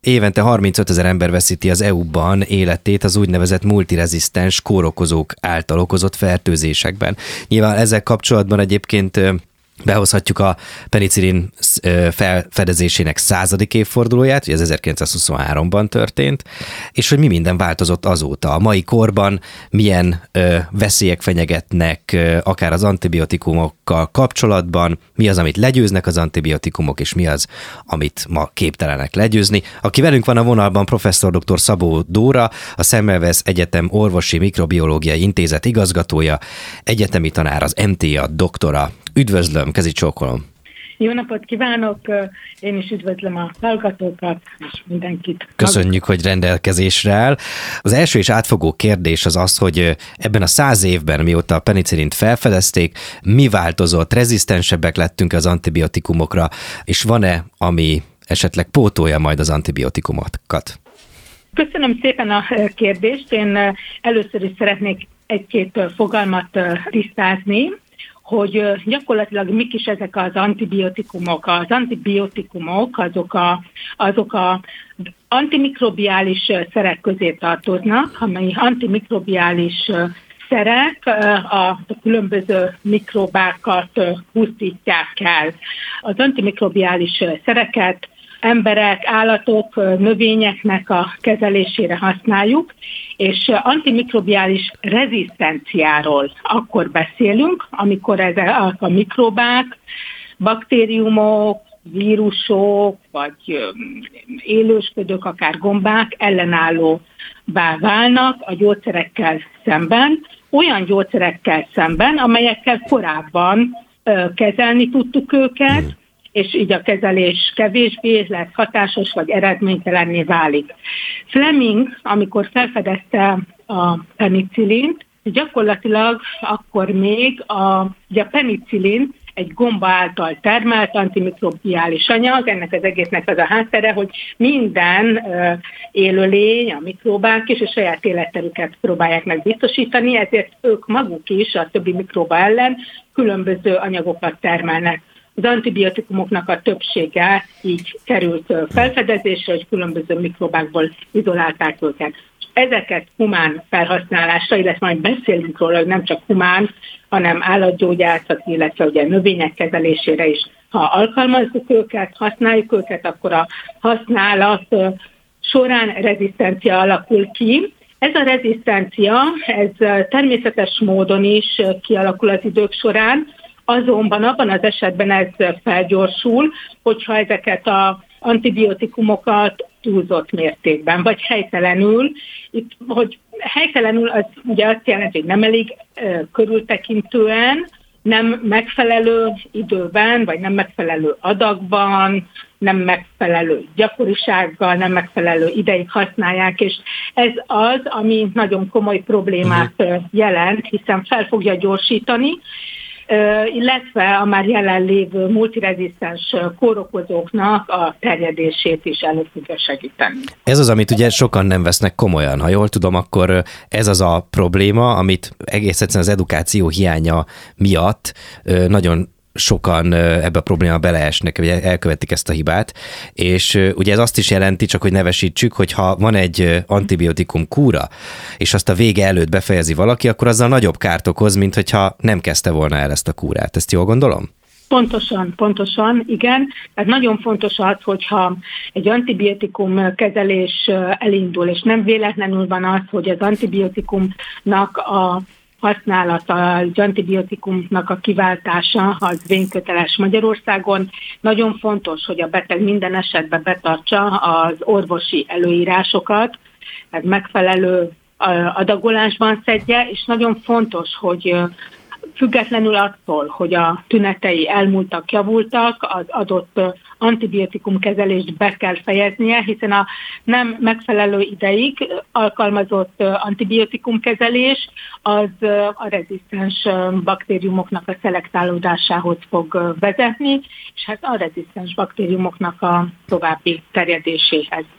Évente 35 000 ember veszíti az EU-ban életét az úgynevezett multirezisztens kórokozók által okozott fertőzésekben. Nyilván ezzel kapcsolatban egyébként behozhatjuk a penicillin felfedezésének 100. évfordulóját, ugye ez 1923-ban történt, és hogy mi minden változott azóta. A mai korban milyen veszélyek fenyegetnek akár az antibiotikumokkal kapcsolatban, mi az, amit legyőznek az antibiotikumok, és mi az, amit ma képtelenek legyőzni. Aki velünk van a vonalban, professzor dr. Szabó Dóra, a Semmelweis Egyetem Orvosi Mikrobiológiai Intézet igazgatója, egyetemi tanár, az MTA doktora. Üdvözlöm, kezi csókolom! Jó napot kívánok! Én is üdvözlöm a hallgatókat, és mindenkit. Köszönjük, hogy rendelkezésre áll. Az első és átfogó kérdés az, hogy ebben a 100 évben, mióta a penicillint felfedezték, mi változott, rezisztensebbek lettünk az antibiotikumokra, és van-e, ami esetleg pótolja majd az antibiotikumokat? Köszönöm szépen a kérdést. Én először is szeretnék egy-két fogalmat tisztázni, hogy gyakorlatilag mik is ezek az antibiotikumok. Az antibiotikumok azok a antimikrobiális szerek közé tartoznak, amely antimikrobiális szerek a különböző mikrobákat pusztítják el. Az antimikrobiális szereket emberek, állatok, növényeknek a kezelésére használjuk, és antimikrobiális rezisztenciáról akkor beszélünk, amikor ezek a mikrobák, baktériumok, vírusok, vagy élősködők, akár gombák ellenállóvá válnak a gyógyszerekkel szemben, olyan gyógyszerekkel szemben, amelyekkel korábban kezelni tudtuk őket, és így a kezelés kevésbé lesz hatásos, vagy eredménytelenné válik. Fleming, amikor felfedezte a penicillint, gyakorlatilag akkor még a penicillin egy gomba által termelt antimikrobiális anyag, ennek az egésznek az a háttere, hogy minden élőlény, a mikrobák is a saját életterüket próbálják meg biztosítani, ezért ők maguk is a többi mikróba ellen különböző anyagokat termelnek. Az antibiotikumoknak a többsége így került felfedezésre, hogy különböző mikrobákból izolálták őket. Ezeket humán felhasználásra, illetve majd beszélünk róla, hogy nem csak humán, hanem állatgyógyászat, illetve ugye növények kezelésére is. Ha alkalmazzuk őket, használjuk őket, akkor a használat során rezisztencia alakul ki. Ez a rezisztencia, ez természetes módon is kialakul az idők során, azonban abban az esetben ez felgyorsul, hogyha ezeket az antibiotikumokat túlzott mértékben, vagy helytelenül. Itt, hogy helytelenül az ugye azt jelenti, hogy nem elég körültekintően, nem megfelelő időben, vagy nem megfelelő adagban, nem megfelelő gyakorisággal, nem megfelelő ideig használják, és ez az, ami nagyon komoly problémát jelent, hiszen fel fogja gyorsítani, illetve a már jelenlévő multirezisztens kórokozóknak a terjedését is elő tudja segíteni. Ez az, amit ugye sokan nem vesznek komolyan. Ha jól tudom, akkor ez az a probléma, amit egész egyszerűen az edukáció hiánya miatt nagyon sokan ebbe a problémába beleesnek, vagy elkövetik ezt a hibát, és ugye ez azt is jelenti, csak hogy nevesítsük, hogy ha van egy antibiotikum kúra, és azt a vége előtt befejezi valaki, akkor azzal nagyobb kárt okoz, mint hogyha nem kezdte volna el ezt a kúrát. Ezt jól gondolom? Pontosan, igen. Tehát nagyon fontos az, hogyha egy antibiotikum kezelés elindul, és nem véletlenül van az, hogy az antibiotikumnak a használata, az antibiotikumnak a kiváltása az vényköteles Magyarországon. Nagyon fontos, hogy a beteg minden esetben betartsa az orvosi előírásokat, tehát megfelelő adagolásban szedje, és nagyon fontos, hogy függetlenül attól, hogy a tünetei elmúltak, javultak, az adott antibiotikum kezelést be kell fejeznie, hiszen a nem megfelelő ideig alkalmazott antibiotikum kezelés az a rezisztens baktériumoknak a szelektálódásához fog vezetni, és hát a rezisztens baktériumoknak a további terjedéséhez.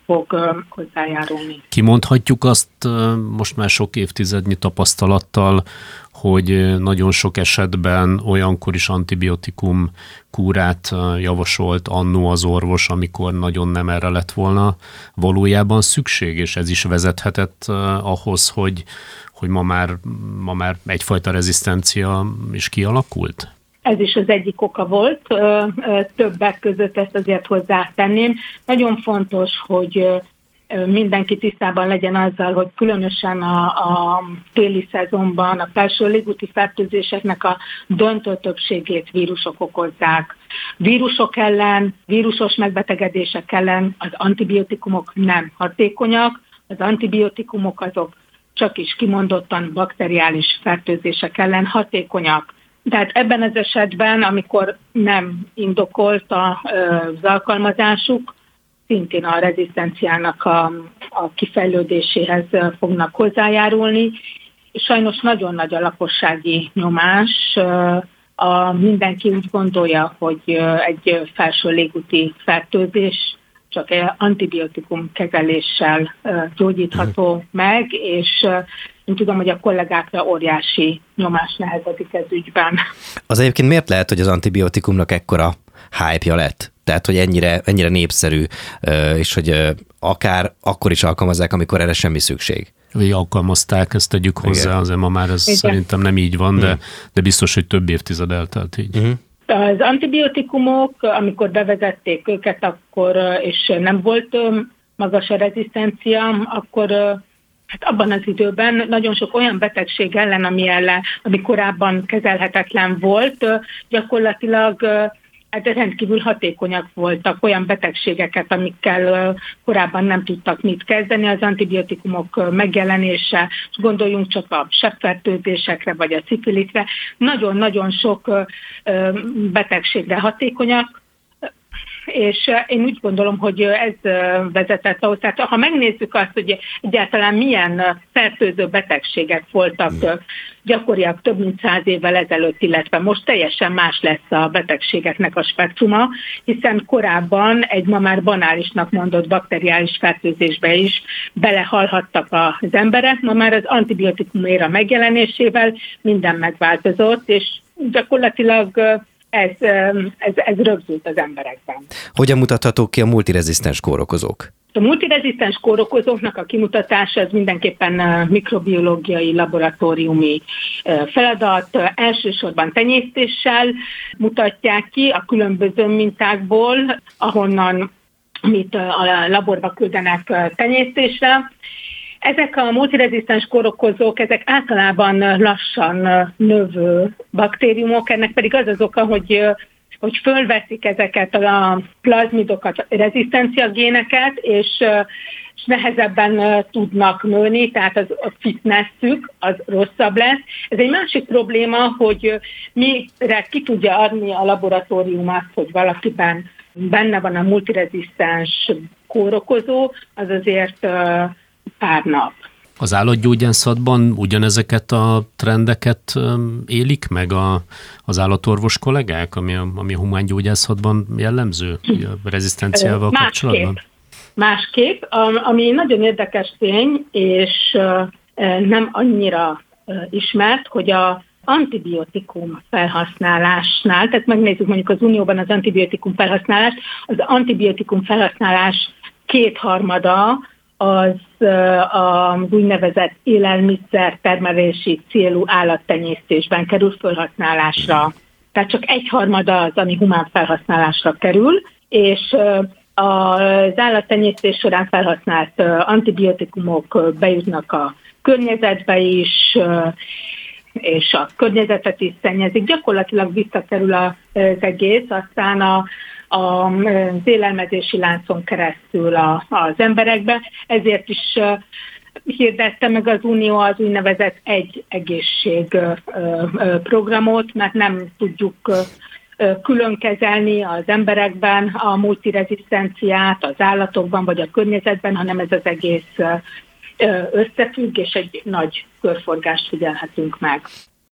fog hozzájárulni. Kimondhatjuk azt most már sok évtizednyi tapasztalattal, hogy nagyon sok esetben olyankor is antibiotikum kúrát javasolt annó az orvos, amikor nagyon nem erre lett volna valójában szükség, és ez is vezethetett ahhoz, hogy ma már egyfajta rezisztencia is kialakult? Ez is az egyik oka volt, többek között ezt azért hozzátenném. Nagyon fontos, hogy mindenki tisztában legyen azzal, hogy különösen a téli szezonban a felső légúti fertőzéseknek a döntő többségét vírusok okozzák. Vírusok ellen, vírusos megbetegedések ellen az antibiotikumok nem hatékonyak, az antibiotikumok azok csak is kimondottan bakteriális fertőzések ellen hatékonyak. Tehát ebben az esetben, amikor nem indokolt az alkalmazásuk, szintén a rezisztenciának a kifejlődéséhez fognak hozzájárulni. És sajnos nagyon nagy a lakossági nyomás. Mindenki úgy gondolja, hogy egy felső légúti fertőzés csak antibiotikum kezeléssel gyógyítható meg, és én tudom, hogy a kollégákra óriási nyomás nehezedik ez ügyben. Az egyébként miért lehet, hogy az antibiotikumnak ekkora hype-ja lett? Tehát, hogy ennyire népszerű, és hogy akár akkor is alkalmazzák, amikor erre semmi szükség. Vagy alkalmazták, ezt tegyük hozzá, azért ma már ez szerintem nem így van, de biztos, hogy több évtized eltelt így. Az antibiotikumok, amikor bevezették őket, akkor, és nem volt magas a rezisztencia, akkor hát abban az időben nagyon sok olyan betegség ellen, ami korábban kezelhetetlen volt, gyakorlatilag hát rendkívül hatékonyak voltak olyan betegségeket, amikkel korábban nem tudtak mit kezdeni, az antibiotikumok megjelenése, és gondoljunk csak a sebbfertőzésekre vagy a szifiliszre, nagyon-nagyon sok betegségre hatékonyak, és én úgy gondolom, hogy ez vezetett ahhoz. Tehát ha megnézzük azt, hogy egyáltalán milyen fertőző betegségek voltak gyakoriak több mint 100 évvel ezelőtt, illetve most teljesen más lesz a betegségeknek a spektruma, hiszen korábban egy ma már banálisnak mondott bakteriális fertőzésbe is belehalhattak az emberek, ma már az antibiotikum éra megjelenésével minden megváltozott, és gyakorlatilag ez rögzült az emberekben. Hogyan mutathatók ki a multirezisztens kórokozók? A multirezisztens kórokozóknak a kimutatása az mindenképpen mikrobiológiai, laboratóriumi feladat. Elsősorban tenyésztéssel mutatják ki a különböző mintákból, ahonnan amit a laborba küldenek tenyésztésre. Ezek a multirezisztens kórokozók, ezek általában lassan növő baktériumok, ennek pedig az az oka, hogy fölveszik ezeket a plazmidokat, rezisztenciagéneket, és nehezebben tudnak nőni, tehát a fitnesszük az rosszabb lesz. Ez egy másik probléma, hogy mire ki tudja adni a laboratórium azt, hogy valakiben benne van a multirezisztens kórokozó, az azért pár nap. Az állatgyógyászatban ugyanezeket a trendeket élik meg az állatorvos kollégák, ami a humángyógyászatban jellemző a rezisztenciával kapcsolatban? Másképp. Ami nagyon érdekes tény, és nem annyira ismert, hogy az antibiotikum felhasználásnál, tehát megnézzük mondjuk az Unióban az antibiotikum felhasználást, az antibiotikum felhasználás 2/3 az úgynevezett élelmiszer termelési célú állattenyésztésben kerül felhasználásra. Tehát csak 1/3 az, ami humán felhasználásra kerül, és az állattenyésztés során felhasznált antibiotikumok bejutnak a környezetbe is, és a környezetet is szennyezik. Gyakorlatilag visszakerül az egész, aztán az élelmezési láncon keresztül az emberekbe. Ezért is hirdette meg az Unió az úgynevezett egy egészség programot, mert nem tudjuk külön kezelni az emberekben a multirezisztenciát, az állatokban vagy a környezetben, hanem ez az egész összefügg, és egy nagy körforgást figyelhetünk meg.